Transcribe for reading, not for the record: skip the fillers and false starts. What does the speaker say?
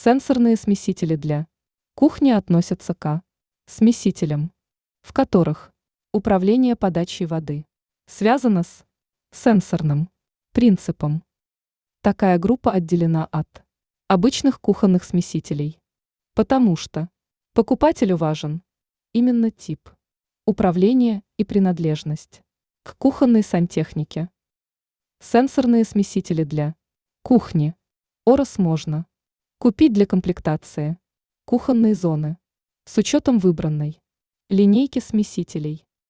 Сенсорные смесители для кухни относятся к смесителям, в которых управление подачей воды связано с сенсорным принципом. Такая группа отделена от обычных кухонных смесителей, потому что покупателю важен именно тип управления и принадлежность к кухонной сантехнике. Сенсорные смесители для кухни Орос можно купить для комплектации кухонной зоны с учетом выбранной линейки смесителей.